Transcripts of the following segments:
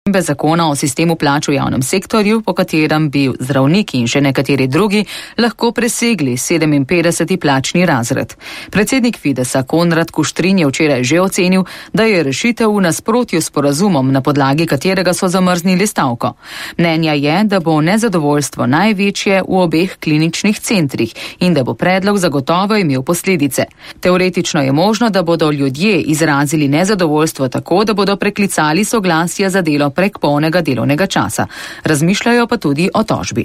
zakona o sistemu plač v javnem sektorju, po katerem bi zdravniki in še nekateri drugi lahko presegli 57. plačni razred. Predsednik Fidesa Konrad Kuštrin je včeraj že ocenil, da je rešitev v nasprotju s sporazumom, na podlagi katerega so zamrznili stavko. Mnenja je, da bo nezadovoljstvo največje v obeh kliničnih centrih in da bo predlog zagotovo imel posledice. Teoretično je možno, da bodo ljudje izrazili nezadovoljstvo tako, da bodo preklicali soglasje za delo prek polnega delovnega časa. Razmišljajo pa tudi o tožbi.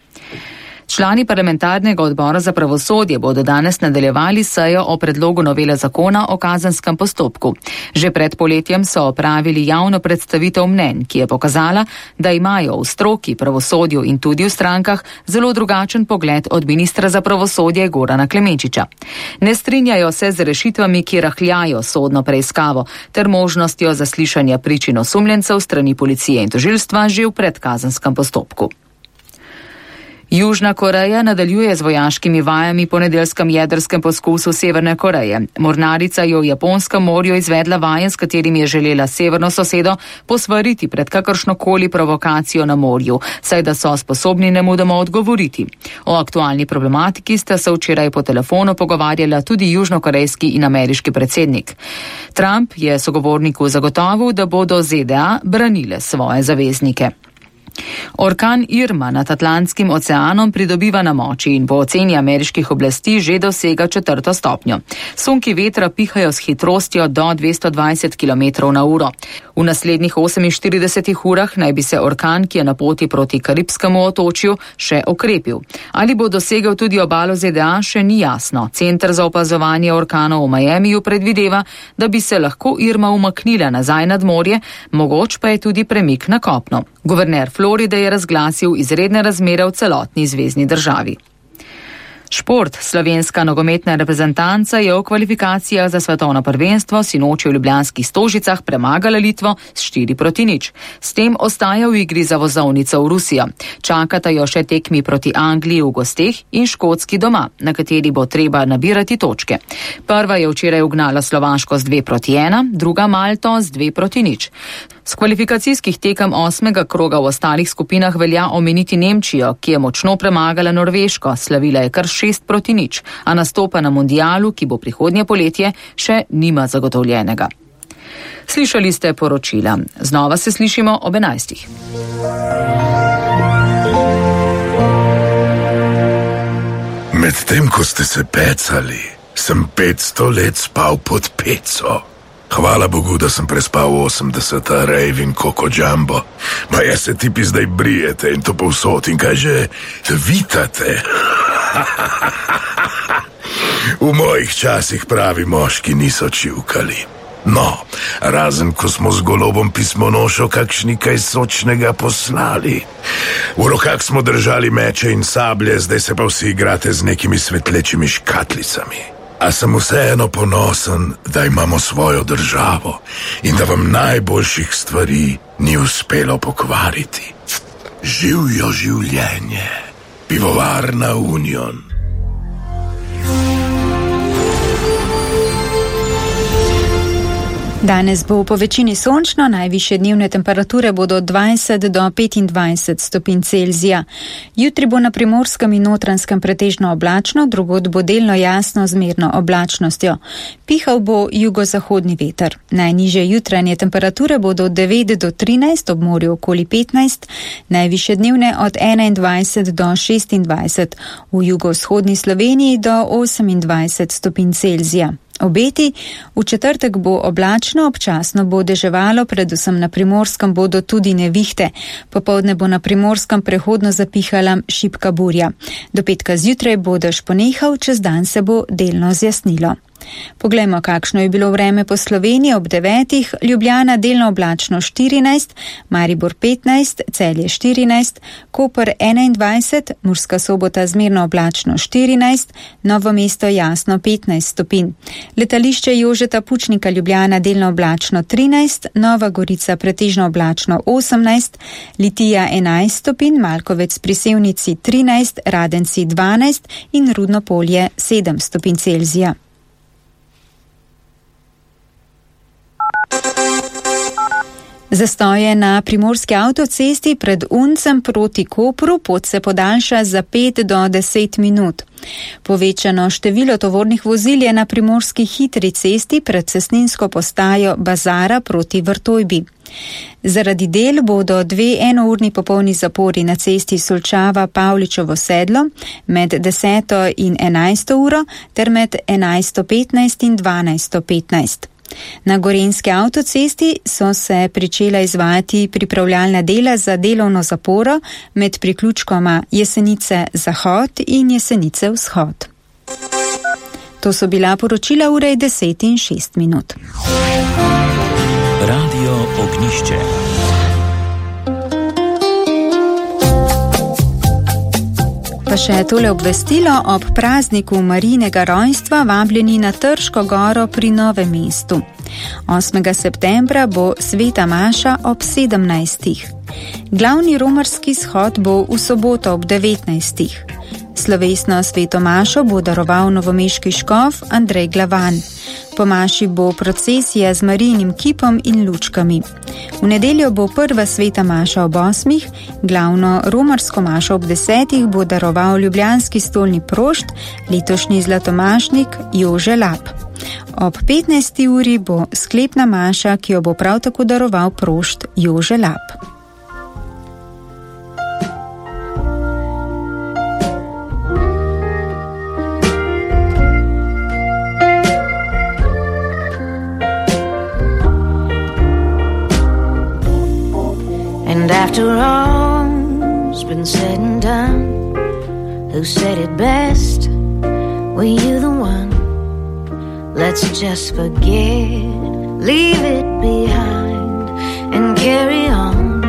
Člani parlamentarnega odbora za pravosodje bodo danes nadaljevali sejo o predlogu novele zakona o kazenskem postopku. Že pred poletjem so opravili javno predstavitev mnenj, ki je pokazala, da imajo v stroki, pravosodju in tudi v strankah zelo drugačen pogled od ministra za pravosodje Gorana Klemenčiča. Ne strinjajo se z rešitvami, ki rahljajo sodno preiskavo, ter možnostjo zaslišanja prič in osumljencev strani policije in tožilstva že v predkazenskem postopku. Južna Koreja nadaljuje z vojaškimi vajami po nedeljskem jedrskem poskusu Severne Koreje. Mornarica je v Japonskem morju izvedla vaje, s katerimi je želela severno sosedo posvariti pred kakršnokoli provokacijo na morju, saj da so sposobni nemudoma odgovoriti. O aktualni problematiki sta se včeraj po telefonu pogovarjala tudi južnokorejski in ameriški predsednik. Trump je sogovorniku zagotovil, da bodo ZDA branile svoje zaveznike. Orkan Irma nad Atlantskim oceanom pridobiva na moči in po oceni ameriških oblasti že dosega 4. stopnjo. Sunki vetra pihajo s hitrostjo do 220 km/h. V naslednjih 48 urah naj bi se orkan, ki je na poti proti Karibskemu otočju, še okrepil. Ali bo dosegel tudi obalo ZDA, še ni jasno. Center za opazovanje orkanov v Miamiju predvideva, da bi se lahko Irma umaknila nazaj nad morje, mogoč pa je tudi premik na kopno. Guverner Floride je razglasil izredne razmere v celotni zvezni državi. Šport. Slovenska nogometna reprezentanca je v kvalifikacijah za svetovno prvenstvo sinoči v Ljubljanskih Stožicah premagala Litvo s 4-0. S tem ostaja v igri za vozovnico v Rusijo. Čakata jo še tekmi proti Angliji v gosteh in Škotski doma, na kateri bo treba nabirati točke. Prva je včeraj ugnala Slovaško z 2-1, druga Malto z 2-0. Z kvalifikacijskih tekem 8. kroga v ostalih skupinah velja omeniti Nemčijo, ki je močno premagala Norveško, slavila je kar 6-0, a nastopa na mundialu, ki bo prihodnje poletje, še nima zagotovljenega. Slišali ste poročila. Znova se slišimo ob 11. Medtem ko ste se pecali, sem 500 let spal pod peco. Hvala Bogu, da sem prespal 80 rejv in Koko Jumbo. Ma jaz se tipi zdaj brijete in to povsod in kaj že vitate. V mojih časih pravi moški niso čivkali. No, razen ko smo z golobom pismonošo kakšni kaj sočnega poslali. V rokah smo držali meče in sablje, zdaj se pa vsi igrate z nekimi svetlečimi škatlicami. A sem vseeno ponosen, da imamo svojo državo in da vam najboljših stvari ni uspelo pokvariti. Živjo življenje. Pivovarna Union. Danes bo po večini sončno, najvišje dnevne temperature bodo od 20 do 25 stopinj Celzija. Jutri bo na Primorskem in Notranjskem pretežno oblačno, drugod bo delno jasno z zmerno oblačnostjo. Pihal bo jugozahodni veter. Najnižje jutranje temperature bodo od 9 do 13, ob morju okoli 15, najvišje dnevne od 21 do 26, v jugovzhodni Sloveniji do 28 stopinj Celzija. Obeti, v četrtek bo oblačno, občasno bo deževalo, predvsem na Primorskem bodo tudi nevihte. Popoldne bo na Primorskem prehodno zapihala šibka burja. Do petka zjutraj bo dež ponehal, čez dan se bo delno zjasnilo. Poglejmo, kakšno je bilo vreme po Sloveniji ob 9. Ljubljana delno oblačno 14, Maribor 15, Celje 14, Koper 21, Murska Sobota zmerno oblačno 14, Novo mesto jasno 15 stopinj. Letališče Jožeta Pučnika Ljubljana delno oblačno 13, Nova Gorica pretežno oblačno 18, Litija 11 stopinj, Malkovec pri Sevnici 13, Radenci 12 in Rudno Polje 7 stopinj Celzija. Zastoje na primorski avtocesti pred Uncem proti Kopru pot se podaljša za 5 do 10 minut. Povečano število tovornih vozil je na primorski hitri cesti pred cestninsko postajo Bazara proti Vrtojbi. Zaradi del bodo 2 enourni popolni zapori na cesti Solčava-Pavličevo sedlo med 10. in 11. uro ter med 11.15 in 12.15. Na gorenjski avtocesti so se pričela izvajati pripravljalna dela za delovno zaporo med priključkoma Jesenice-Zahod in Jesenice-Vzhod. To so bila poročila ure 10 in 6 minut. Radio Ognišče. Pa še tole obvestilo: ob prazniku Marijinega rojstva vabljeni na Trško goro pri Novem mestu. 8. septembra bo sveta maša ob 17. Glavni romarski shod bo v soboto ob 19. Slovesno sveto mašo bo daroval novomeški škof Andrej Glavan. Po maši bo procesija z Marijinim kipom in lučkami. V nedeljo bo prva sveta maša ob 8, glavno romarsko mašo ob 10 bo daroval ljubljanski stolni prošt, letošnji zlatomašnik Jože Lap. Ob 15. uri bo sklepna maša, ki jo bo prav tako daroval prošt Jože Lap. And after all's been said and done, who said it best? Were you the one? Let's just forget, leave it behind, and carry on.